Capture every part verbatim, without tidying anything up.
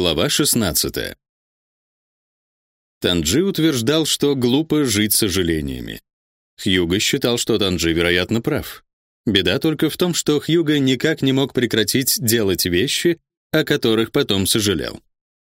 Глава шестнадцатая. Танджи утверждал, что глупо жить сожалениями. Хьюго считал, что Танджи, вероятно, прав. Беда только в том, что Хьюго никак не мог прекратить делать вещи, о которых потом сожалел.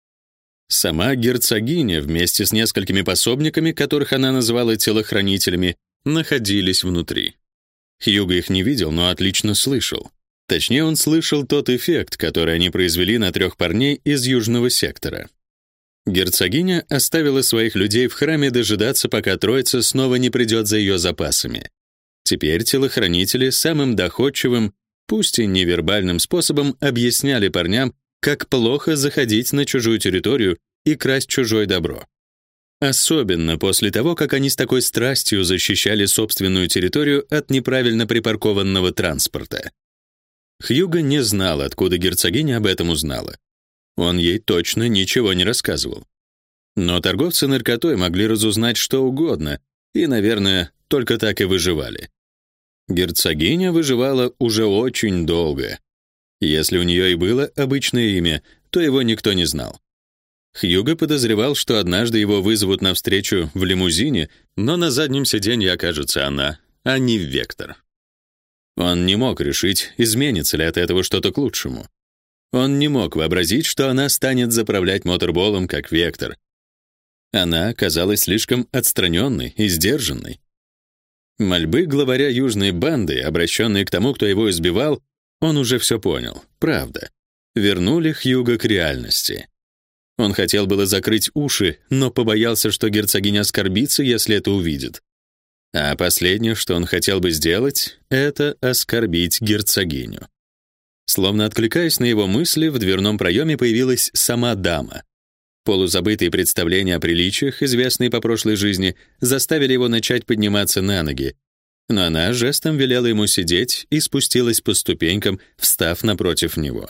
Сама герцогиня вместе с несколькими пособниками, которых она называла телохранителями, находились внутри. Хьюго их не видел, но отлично слышал. Точнее, он слышал тот эффект, который они произвели на трех парней из южного сектора. Герцогиня оставила своих людей в храме дожидаться, пока троица снова не придет за ее запасами. Теперь телохранители самым доходчивым, пусть и невербальным способом объясняли парням, как плохо заходить на чужую территорию и красть чужое добро. Особенно после того, как они с такой страстью защищали собственную территорию от неправильно припаркованного транспорта. Хьюго не знал, откуда герцогиня об этом узнала. Он ей точно ничего не рассказывал. Но торговцы наркотой могли разузнать что угодно, и, наверное, только так и выживали. Герцогиня выживала уже очень долго. Если у нее и было обычное имя, то его никто не знал. Хьюго подозревал, что однажды его вызовут на встречу в лимузине, но на заднем сиденье окажется она, а не Вектор. Он не мог решить, изменится ли от этого что-то к лучшему. Он не мог вообразить, что она станет заправлять моторболом, как Вектор. Она казалась слишком отстраненной и сдержанной. Мольбы главаря южной банды, обращенные к тому, кто его избивал, он уже все понял. Правда. Вернули Хьюго к реальности. Он хотел было закрыть уши, но побоялся, что герцогиня оскорбится, если это увидит. А последнее, что он хотел бы сделать, это оскорбить герцогиню. Словно откликаясь на его мысли, в дверном проеме появилась сама дама. Полузабытые представления о приличиях, известные по прошлой жизни, заставили его начать подниматься на ноги. Но она жестом велела ему сидеть и спустилась по ступенькам, встав напротив него.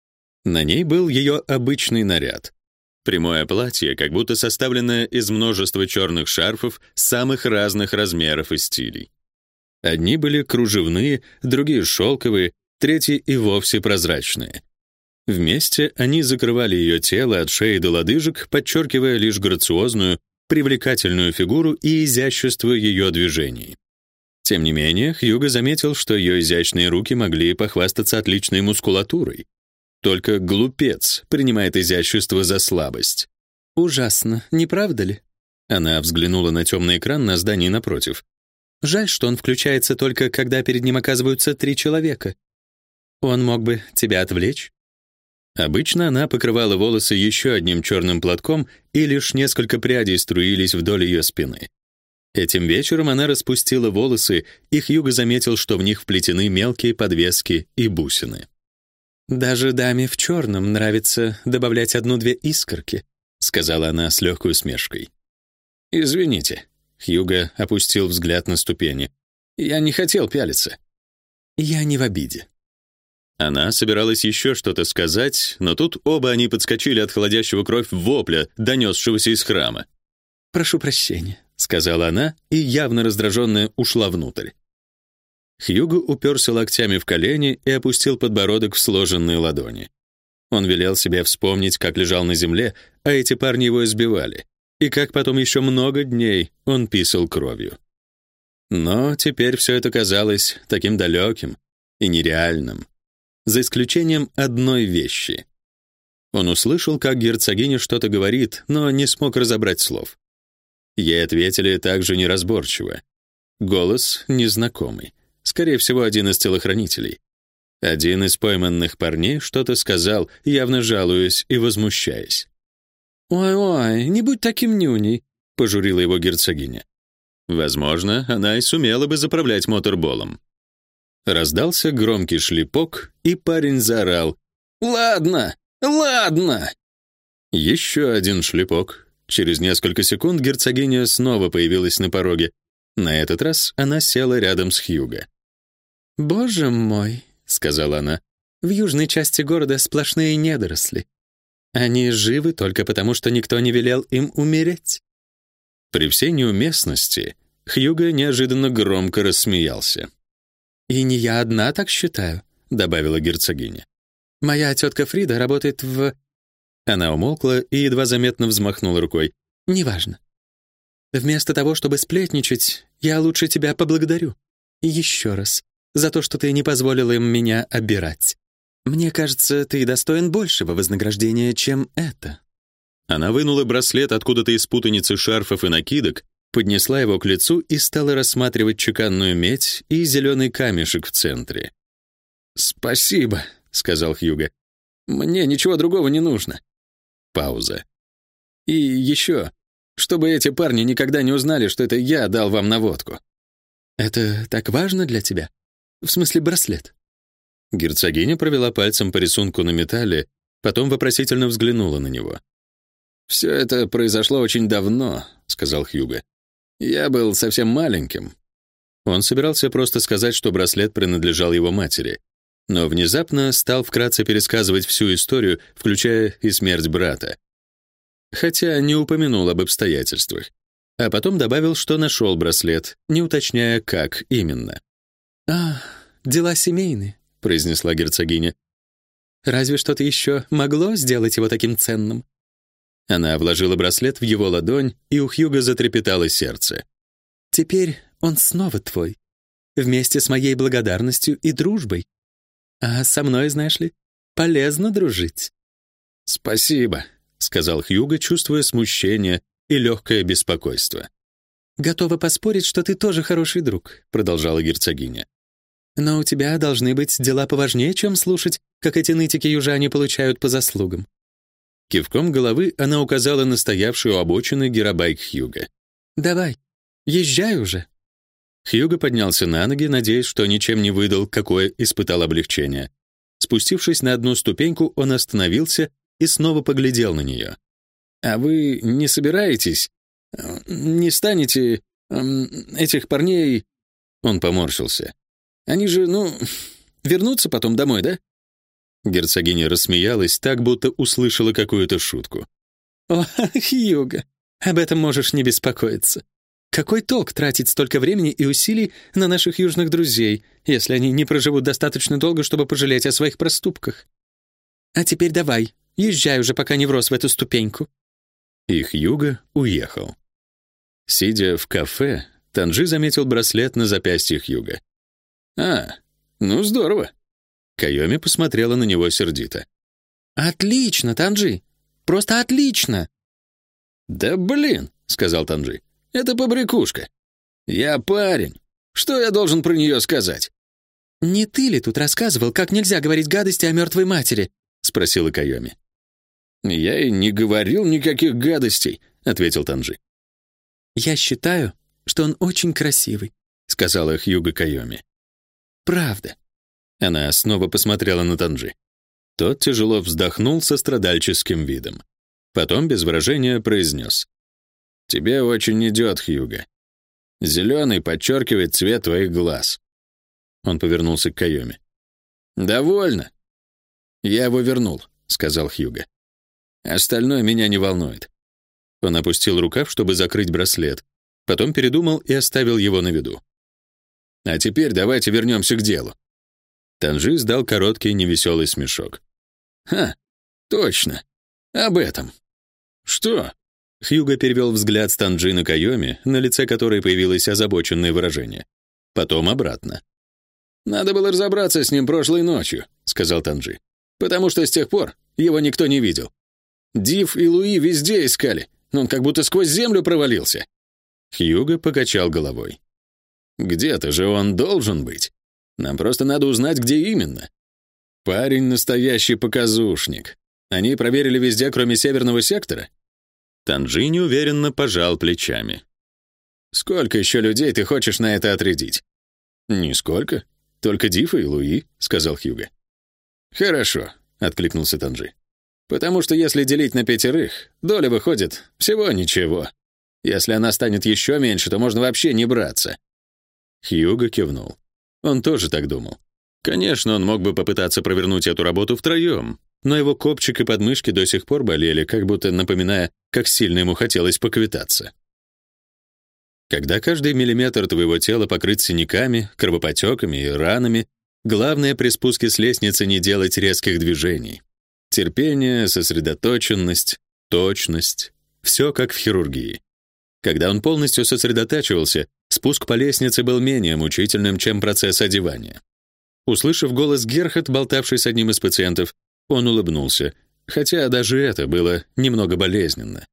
На ней был ее обычный наряд. Прямое платье, как будто составленное из множества черных шарфов самых разных размеров и стилей. Одни были кружевные, другие шелковые, третьи и вовсе прозрачные. Вместе они закрывали ее тело от шеи до лодыжек, подчеркивая лишь грациозную, привлекательную фигуру и изящество ее движений. Тем не менее, Хьюго заметил, что ее изящные руки могли похвастаться отличной мускулатурой. Только глупец принимает изящество за слабость. Ужасно, не правда ли? Она взглянула на темный экран на здании напротив. Жаль, что он включается только когда перед ним оказываются три человека. Он мог бы тебя отвлечь. Обычно она покрывала волосы еще одним черным платком, и лишь несколько прядей струились вдоль ее спины. Этим вечером она распустила волосы, и Хьюго заметил, что в них вплетены мелкие подвески и бусины. «Даже даме в черном нравится добавлять одну-две искорки», сказала она с легкой усмешкой. «Извините», — Хьюго опустил взгляд на ступени. «Я не хотел пялиться». «Я не в обиде». Она собиралась еще что-то сказать, но тут оба они подскочили от холодящего кровь вопля, донесшегося из храма. «Прошу прощения», — сказала она, и, явно раздраженная, ушла внутрь. Хьюго уперся локтями в колени и опустил подбородок в сложенные ладони. Он велел себе вспомнить, как лежал на земле, а эти парни его избивали, и как потом еще много дней он писал кровью. Но теперь все это казалось таким далеким и нереальным. За исключением одной вещи. Он услышал, как герцогиня что-то говорит, но не смог разобрать слов. Ей ответили также неразборчиво. Голос незнакомый. Скорее всего, один из телохранителей. Один из пойманных парней что-то сказал, явно жалуясь и возмущаясь. «Ой-ой, не будь таким нюней», — пожурила его герцогиня. Возможно, она и сумела бы заправлять моторболом. Раздался громкий шлепок, и парень заорал: «Ладно, ладно!» Еще один шлепок. Через несколько секунд герцогиня снова появилась на пороге. На этот раз она села рядом с Хьюго. «Боже мой», — сказала она, — «в южной части города сплошные недоросли. Они живы только потому, что никто не велел им умереть». При всей неуместности Хьюго неожиданно громко рассмеялся. «И не я одна так считаю», — добавила герцогиня. «Моя тетка Фрида работает в... Она умолкла и едва заметно взмахнула рукой. «Неважно. Вместо того, чтобы сплетничать, я лучше тебя поблагодарю. И еще раз. За то, что ты не позволила им меня обирать. Мне кажется, ты достоин большего вознаграждения, чем это». Она вынула браслет откуда-то из путаницы шарфов и накидок, поднесла его к лицу и стала рассматривать чеканную медь и зеленый камешек в центре. «Спасибо», — сказал Хьюго. «Мне ничего другого не нужно». Пауза. «И еще, чтобы эти парни никогда не узнали, что это я дал вам наводку». «Это так важно для тебя? В смысле браслет?» Герцогиня провела пальцем по рисунку на металле, потом вопросительно взглянула на него. «Все это произошло очень давно», — сказал Хьюго. «Я был совсем маленьким». Он собирался просто сказать, что браслет принадлежал его матери, но внезапно стал вкратце пересказывать всю историю, включая и смерть брата. Хотя не упомянул об обстоятельствах. А потом добавил, что нашел браслет, не уточняя, как именно. «А, дела семейные», — произнесла герцогиня. «Разве что-то еще могло сделать его таким ценным?» Она вложила браслет в его ладонь, и у Хьюго затрепетало сердце. «Теперь он снова твой, вместе с моей благодарностью и дружбой. А со мной, знаешь ли, полезно дружить». «Спасибо», — сказал Хьюго, чувствуя смущение и легкое беспокойство. «Готова поспорить, что ты тоже хороший друг», — продолжала герцогиня. «Но у тебя должны быть дела поважнее, чем слушать, как эти нытики-южане получают по заслугам». Кивком головы она указала на стоявший у обочины гиробайк Хьюго. «Давай, езжай уже». Хьюго поднялся на ноги, надеясь, что ничем не выдал, какое испытал облегчение. Спустившись на одну ступеньку, он остановился и снова поглядел на нее. «А вы не собираетесь? Не станете этих парней...» Он поморщился. «Они же, ну, вернутся потом домой, да?» Герцогиня рассмеялась так, будто услышала какую-то шутку. «О, Хьюго, об этом можешь не беспокоиться. Какой толк тратить столько времени и усилий на наших южных друзей, если они не проживут достаточно долго, чтобы пожалеть о своих проступках? А теперь давай, езжай уже, пока не врос в эту ступеньку». И Хьюго уехал. Сидя в кафе, Танжи заметил браслет на запястье Хьюго. «А, ну здорово». Кайоми посмотрела на него сердито. «Отлично, Танжи! Просто отлично!» «Да блин!» — сказал Танжи. «Это побрякушка. Я парень. Что я должен про нее сказать?» «Не ты ли тут рассказывал, как нельзя говорить гадости о мертвой матери?» — спросила Кайоми. «Я и не говорил никаких гадостей», — ответил Танжи. «Я считаю, что он очень красивый», — сказала Хьюго Кайоми. «Правда». Она снова посмотрела на Танжи. Тот тяжело вздохнул со страдальческим видом. Потом без выражения произнес. «Тебе очень идет, Хьюго. Зеленый подчеркивает цвет твоих глаз». Он повернулся к Кайоми. «Довольно. Я его вернул», — сказал Хьюго. «Остальное меня не волнует». Он опустил рукав, чтобы закрыть браслет. Потом передумал и оставил его на виду. «А теперь давайте вернемся к делу». Танжи издал короткий невеселый смешок. «Ха, точно. Об этом». «Что?» Хьюго перевел взгляд с Танжи на Кайоми, на лице которой появилось озабоченное выражение. Потом обратно. «Надо было разобраться с ним прошлой ночью», — сказал Танжи. «Потому что с тех пор его никто не видел. Див и Луи везде искали, но он как будто сквозь землю провалился». Хьюго покачал головой. «Где-то же он должен быть. Нам просто надо узнать, где именно. Парень настоящий показушник. Они проверили везде, кроме северного сектора?» Танжи неуверенно пожал плечами. «Сколько еще людей ты хочешь на это отрядить?» «Нисколько. Только Дифа и Луи», — сказал Хьюго. «Хорошо», — откликнулся Танжи. «Потому что если делить на пятерых, доля выходит всего ничего. Если она станет еще меньше, то можно вообще не браться». Хьюго кивнул. Он тоже так думал. Конечно, он мог бы попытаться провернуть эту работу втроем, но его копчик и подмышки до сих пор болели, как будто напоминая, как сильно ему хотелось поквитаться. Когда каждый миллиметр твоего тела покрыт синяками, кровопотеками и ранами, главное при спуске с лестницы не делать резких движений. Терпение, сосредоточенность, точность — все как в хирургии. Когда он полностью сосредотачивался, спуск по лестнице был менее мучительным, чем процесс одевания. Услышав голос Герхард, болтавший с одним из пациентов, он улыбнулся, хотя даже это было немного болезненно.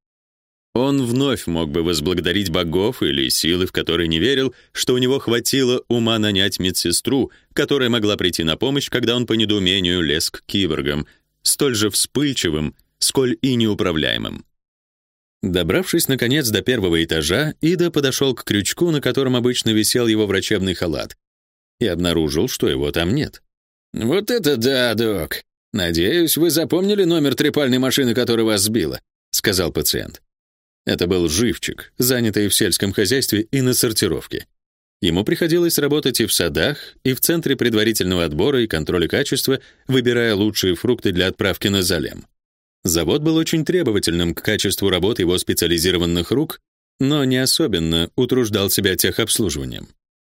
Он вновь мог бы возблагодарить богов или силы, в которые не верил, что у него хватило ума нанять медсестру, которая могла прийти на помощь, когда он по недоумению лез к киборгам, столь же вспыльчивым, сколь и неуправляемым. Добравшись, наконец, до первого этажа, Ида подошел к крючку, на котором обычно висел его врачебный халат, и обнаружил, что его там нет. «Вот это да, док! Надеюсь, вы запомнили номер трепальной машины, которая вас сбила», — сказал пациент. Это был живчик, занятый в сельском хозяйстве и на сортировке. Ему приходилось работать и в садах, и в центре предварительного отбора и контроля качества, выбирая лучшие фрукты для отправки на Залем. Завод был очень требовательным к качеству работы его специализированных рук, но не особенно утруждал себя техобслуживанием.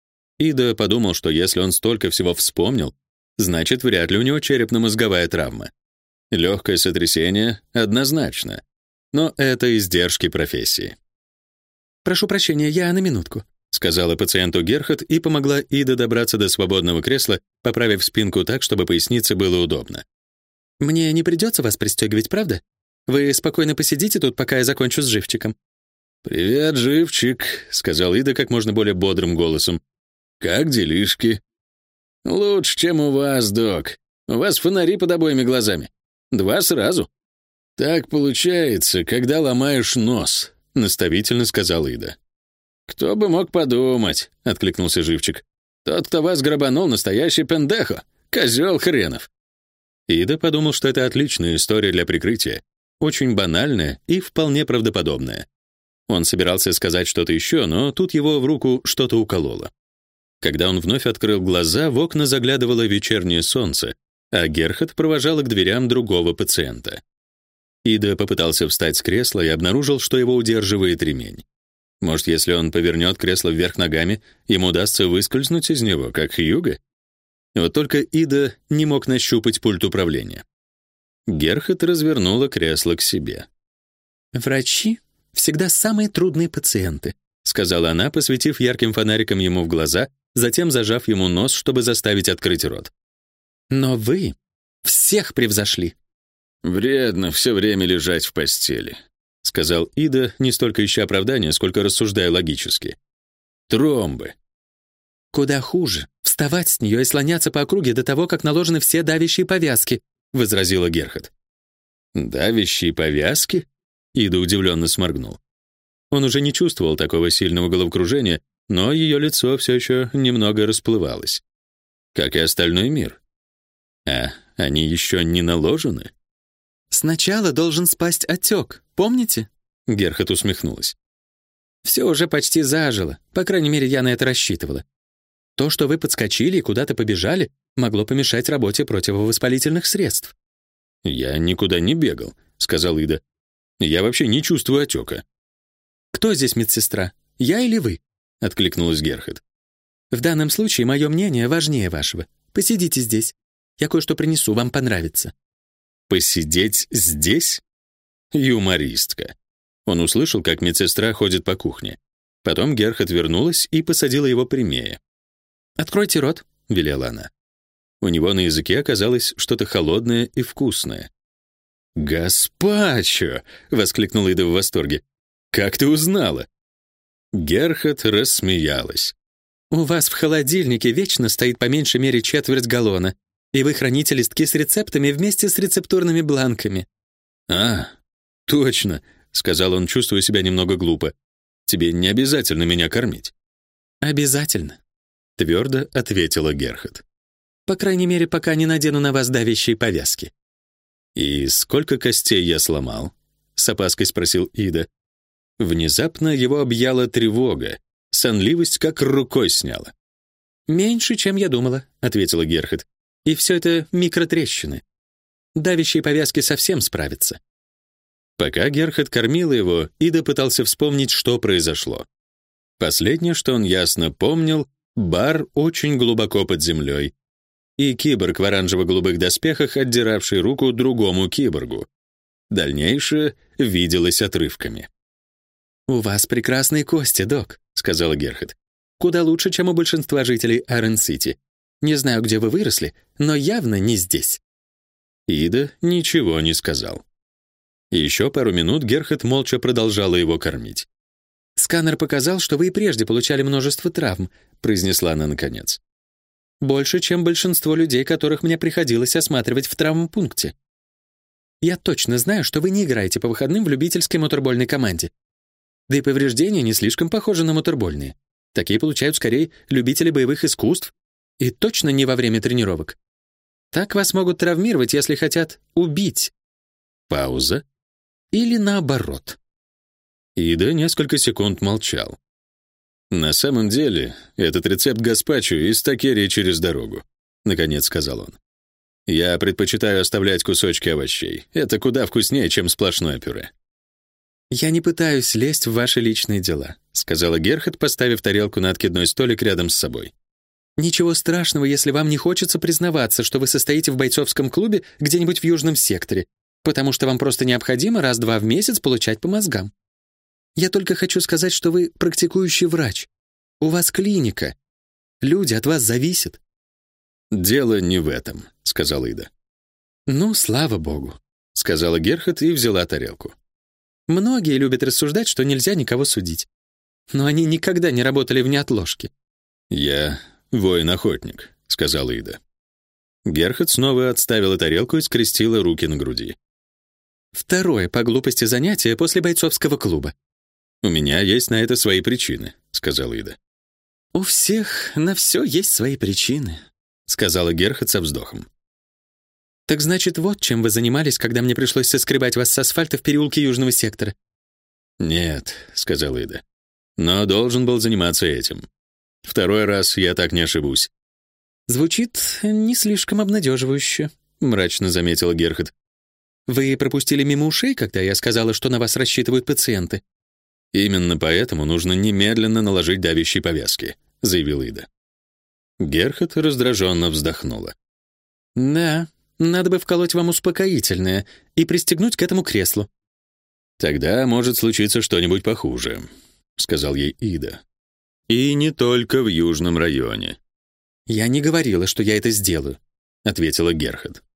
Ида подумал, что если он столько всего вспомнил, значит, вряд ли у него черепно-мозговая травма. Легкое сотрясение однозначно, но это издержки профессии. «Прошу прощения, я на минутку», — сказала пациенту Герхард и помогла Ида добраться до свободного кресла, поправив спинку так, чтобы пояснице было удобно. «Мне не придется вас пристегивать, правда? Вы спокойно посидите тут, пока я закончу с живчиком». «Привет, живчик», — сказал Ида как можно более бодрым голосом. «Как делишки?» «Лучше, чем у вас, док. У вас фонари под обоими глазами. Два сразу». «Так получается, когда ломаешь нос», — наставительно сказал Ида. «Кто бы мог подумать», — откликнулся живчик. «Тот, кто вас грабанул, настоящий пендехо, козел хренов». Ида подумал, что это отличная история для прикрытия, очень банальная и вполне правдоподобная. Он собирался сказать что-то еще, но тут его в руку что-то укололо. Когда он вновь открыл глаза, в окна заглядывало вечернее солнце, а Герхард провожала к дверям другого пациента. Ида попытался встать с кресла и обнаружил, что его удерживает ремень. Может, если он повернет кресло вверх ногами, ему удастся выскользнуть из него, как Хьюго? Вот только Ида не мог нащупать пульт управления. Герхард развернула кресло к себе. «Врачи всегда самые трудные пациенты», — сказала она, посветив ярким фонариком ему в глаза, затем зажав ему нос, чтобы заставить открыть рот. «Но вы всех превзошли». «Вредно все время лежать в постели», — сказал Ида, не столько ища оправдания, сколько рассуждая логически. «Тромбы». «Куда хуже вставать с нее и слоняться по округе до того, как наложены все давящие повязки», — возразила Герхард. «Давящие повязки?» — Ида удивленно сморгнул. Он уже не чувствовал такого сильного головокружения, но ее лицо все еще немного расплывалось. Как и остальной мир. А они еще не наложены? «Сначала должен спасть отек, помните?» Герхард усмехнулась. «Все уже почти зажило, по крайней мере, я на это рассчитывала. То, что вы подскочили и куда-то побежали, могло помешать работе противовоспалительных средств». «Я никуда не бегал», — сказал Ида. «Я вообще не чувствую отека». «Кто здесь медсестра, я или вы?» — откликнулась Герхард. «В данном случае мое мнение важнее вашего. Посидите здесь. Я кое-что принесу, вам понравится». «Посидеть здесь?» Юмористка. Он услышал, как медсестра ходит по кухне. Потом Герхард вернулась и посадила его прямее. «Откройте рот», — велела она. У него на языке оказалось что-то холодное и вкусное. «Гаспачо!» — воскликнул Ида в восторге. «Как ты узнала?» Герхард рассмеялась. «У вас в холодильнике вечно стоит по меньшей мере четверть галлона, и вы храните листки с рецептами вместе с рецептурными бланками». «А, точно», — сказал он, чувствуя себя немного глупо. «Тебе не обязательно меня кормить». «Обязательно», — твердо ответила Герхард. «По крайней мере, пока не надену на вас давящие повязки». «И сколько костей я сломал?» — с опаской спросил Ида. Внезапно его объяла тревога, сонливость как рукой сняла. «Меньше, чем я думала», — ответила Герхард. «И все это микротрещины. Давящие повязки совсем справятся». Пока Герхард кормила его, Ида пытался вспомнить, что произошло. Последнее, что он ясно помнил, бар очень глубоко под землей. и киборг в оранжево-голубых доспехах, отдиравший руку другому киборгу. Дальнейшее виделось отрывками. «У вас прекрасные кости, док», — сказала Герхард. «Куда лучше, чем у большинства жителей Айрон-Сити. Не знаю, где вы выросли, но явно не здесь». Ида ничего не сказал. Еще пару минут Герхард молча продолжала его кормить. «Сканер показал, что вы и прежде получали множество травм», — произнесла она наконец. «Больше, чем большинство людей, которых мне приходилось осматривать в травмпункте. Я точно знаю, что вы не играете по выходным в любительской моторбольной команде. Да и повреждения не слишком похожи на моторбольные. Такие получают скорее любители боевых искусств и точно не во время тренировок. Так вас могут травмировать, если хотят убить». Пауза. Или наоборот. Ида несколько секунд молчал. «На самом деле, этот рецепт гаспачо из такерии через дорогу», — наконец сказал он. «Я предпочитаю оставлять кусочки овощей. Это куда вкуснее, чем сплошное пюре». «Я не пытаюсь лезть в ваши личные дела», — сказала Герхард, поставив тарелку на откидной столик рядом с собой. «Ничего страшного, если вам не хочется признаваться, что вы состоите в бойцовском клубе где-нибудь в южном секторе, потому что вам просто необходимо раз-два в месяц получать по мозгам. Я только хочу сказать, что вы практикующий врач. У вас клиника. Люди от вас зависят». «Дело не в этом», — сказала Ида. «Ну, слава богу», — сказала Герхард и взяла тарелку. «Многие любят рассуждать, что нельзя никого судить. Но они никогда не работали в неотложке». «Я воин-охотник», — сказала Ида. Герхард снова отставила тарелку и скрестила руки на груди. «Второе по глупости занятие после бойцовского клуба». «У меня есть на это свои причины», — сказала Ида. «У всех на все есть свои причины», — сказала Герхард со вздохом. «Так значит, вот чем вы занимались, когда мне пришлось соскребать вас с асфальта в переулке Южного сектора?» «Нет», — сказала Ида. «Но должен был заниматься этим. Второй раз я так не ошибусь». «Звучит не слишком обнадеживающе», — мрачно заметила Герхард. «Вы пропустили мимо ушей, когда я сказала, что на вас рассчитывают пациенты?» «Именно поэтому нужно немедленно наложить давящие повязки», — заявила Ида. Герхард раздраженно вздохнула. «Да, надо бы вколоть вам успокоительное и пристегнуть к этому креслу». «Тогда может случиться что-нибудь похуже», — сказал ей Ида. «И не только в южном районе». «Я не говорила, что я это сделаю», — ответила Герхард.